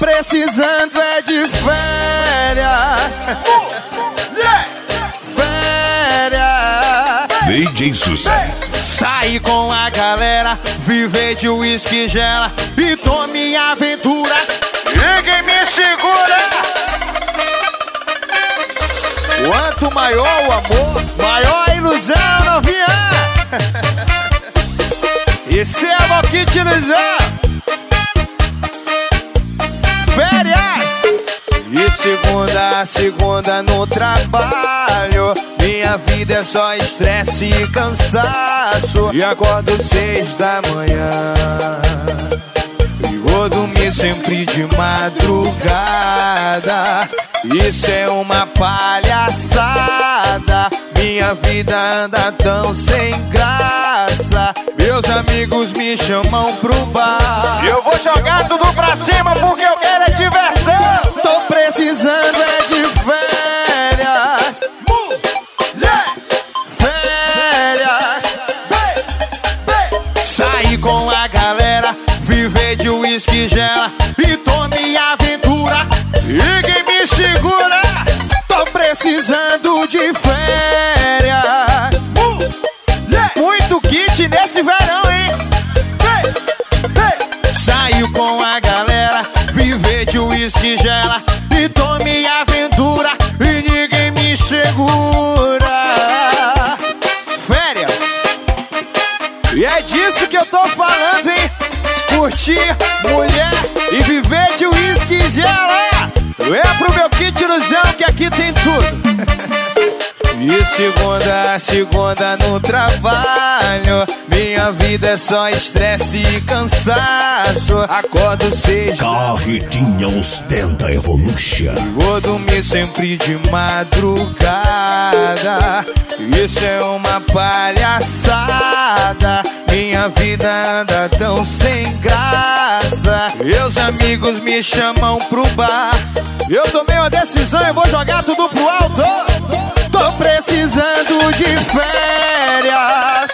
precisando é de férias. Férias. DJ Sucesso. Sair com a galera, viver de uísque gela e tome aventura. Ninguém me segura. Quanto maior o amor, maior a ilusão, novinha. Esse é a Boquete Ilusão. Férias. E segunda a segunda no trabalho, minha vida é só estresse e cansaço. E acordo 6 da manhã e vou dormir sempre de madrugada. Isso é uma palhaçada, minha vida anda tão sem graça. Meus amigos me chamam pro bar, Eu vou jogar tudo pra cima porque eu quero é diversão. tô precisando é de férias. Férias. Sair com a galera, viver de uísque gela e tome aventura. Ninguém me segura. Tô precisando de férias. Muito kit nesse verão, hein? Saiu com a galera, viver de uísque gela e tome aventura e ninguém me segura. Férias. E é disso que eu tô falando, hein? Curtir mulher e viver de uísque gela. É pro meu kit ilusão que aqui tem tudo. E segunda a segunda no trabalho, minha vida é só estresse e cansaço. Acordo 6 Carretinha Ostenta Evolution. vou dormir sempre de madrugada. Isso é uma palhaçada, minha vida anda tão sem graça. Meus amigos me chamam pro bar, eu tomei uma decisão e vou jogar tudo pro alto. Tô precisando de férias.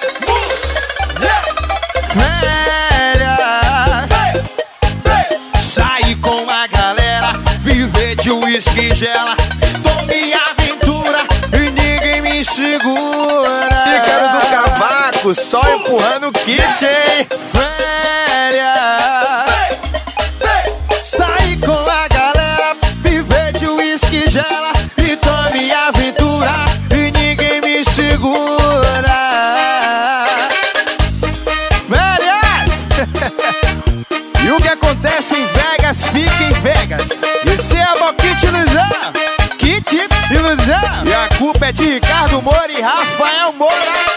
Férias. Sair com a galera, viver de uísque gela, tome aventura e ninguém me segura. Ícaro do Cavaco, só empurrando o kit, hein? Férias. Sair com a galera, viver de uísque gela e tome aventura e ninguém me segura. Férias. E o que acontece em Vegas, fica em Vegas. Esse é a Boquete Ilusão. Kit Ilusão. E a culpa é de Ricardo Moura e Rafael Moura.